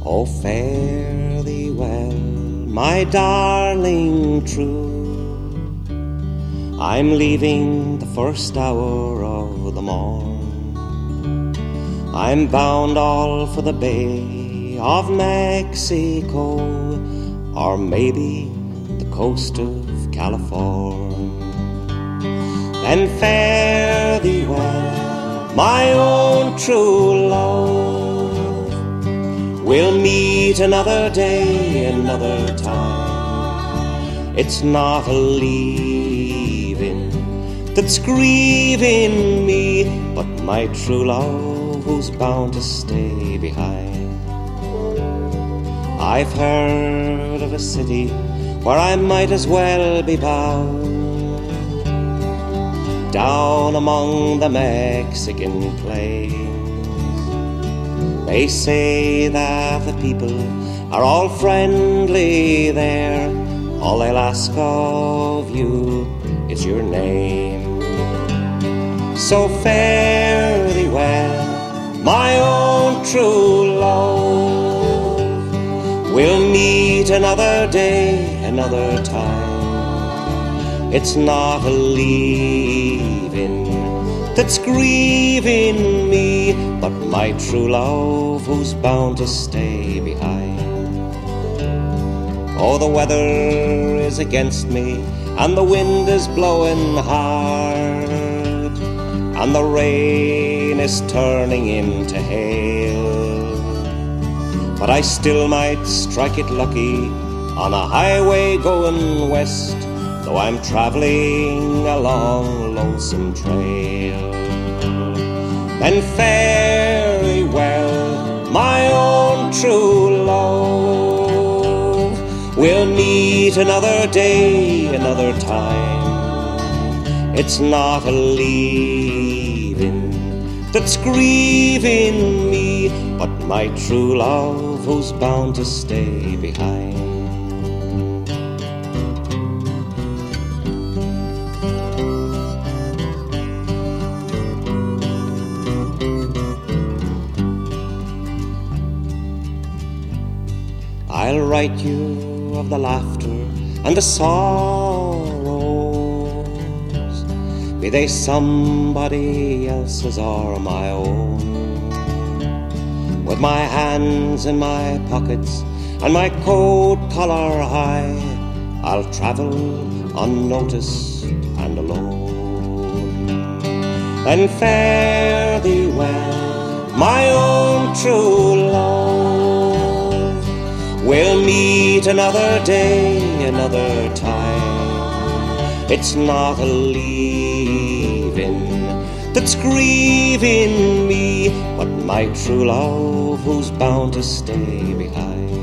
Oh, fare thee well, my darling true. I'm leaving the first hour of the morn. I'm bound all for the Bay of Mexico, or maybe the coast of California. Then fare thee well, my own true love. We'll meet another day, another time. It's not a leaving that's grieving me, but my true love who's bound to stay behind. I've heard of a city where I might as well be bound, down among the Mexican plains. They say that the people are all friendly there. All they'll ask of you is your name. So fare thee well, my own true love. We'll meet another day, another time. It's not a leaving that's grieving me, but my true love who's bound to stay behind. Oh, the weather is against me, and the wind is blowing hard, and the rain is turning into hail. But I still might strike it lucky on a highway going west, though I'm travelling along Lonesome Trail. Then fare thee well, my own true love. We'll meet another day, another time. It's not a leaving that's grieving me, but my true love who's bound to stay behind. I'll write you of the laughter and the sorrows, be they somebody else's or my own. With my hands in my pockets and my coat collar high, I'll travel unnoticed and alone. Then fare thee well, my own true love. We'll meet another day, another time. It's not a leaving that's grieving me, but my true love who's bound to stay behind.